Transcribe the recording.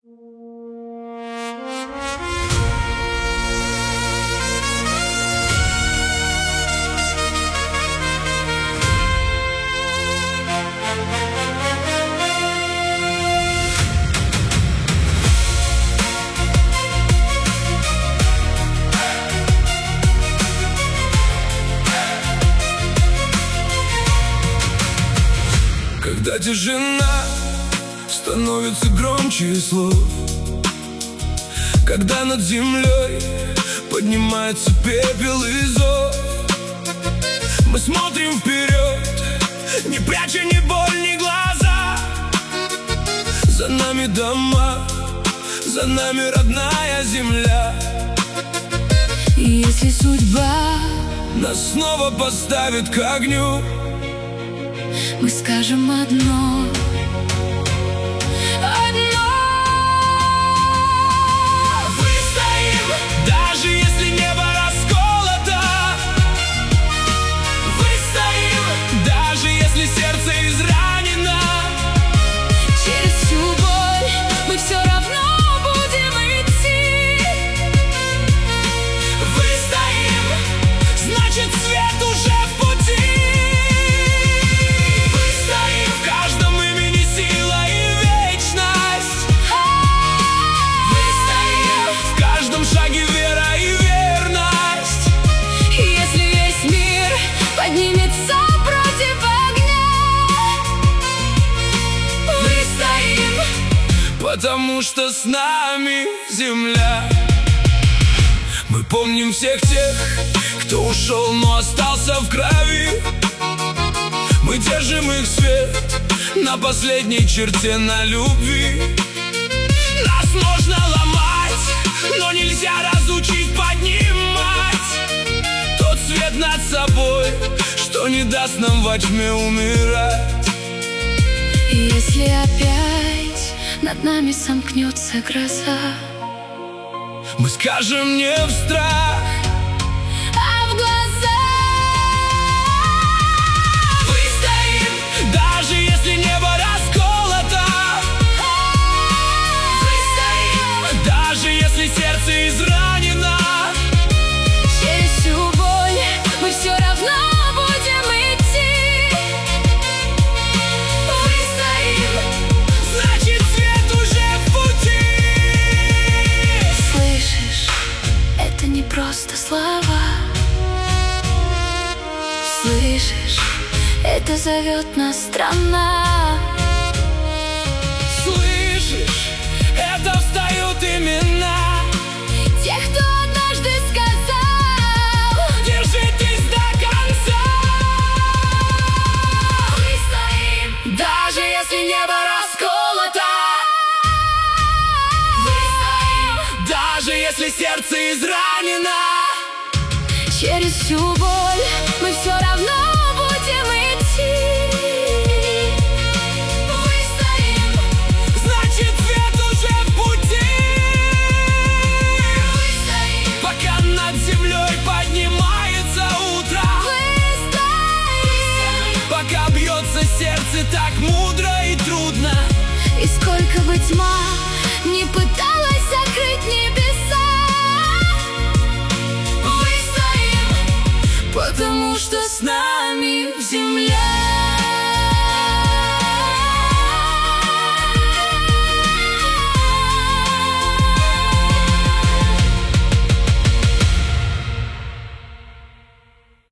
Когда тишина становится громче слов, когда над землей поднимается пепел и зов, мы смотрим вперед, не пряча ни боль, ни глаза. За нами дома, за нами родная земля. И если судьба нас снова поставит к огню, мы скажем одно. Выстоим, даже если небо расколото. Выстоим, даже если сердце изранено. Через всю боль мы все равно будем идти. Выстоим, значит свет уже в пути. Выстоим, в каждом имени сила и вечность. Выстоим, в каждом шаге вера и верность. Если весь мир поднимется против огня, выстоим, Потому что с нами земля. Мы помним всех тех, кто ушел, но остался в крови. Мы держим их свет на последней черте, на любви. Нас можно ломать, но нельзя разучить поднимать тот свет над собой, что не даст нам во тьме умирать. и если опять над нами сомкнется гроза, Мы скажем не в страх, а в глаза. выстоим, даже если небо расколото. Выстоим, даже если сердце изранено. Через всю боль мы все равно будем идти. Выстоим, значит свет уже в пути. Слышишь, это не просто слова. Слышишь, это зовет нас страна. Слышишь, это встают имена Тех, кто однажды сказал: держитесь до конца. выстоим, Даже если небо расколото. Выстоим, даже если сердце изранено. через всю боль мы все равно будем идти. Выстоим, значит свет уже в пути. Выстоим, Пока над землей поднимается утро. выстоим. Пока бьется сердце так мудро и трудно. И сколько бы тьма не пыталась закрыть небеса, Выстоим, потому что с нами земля.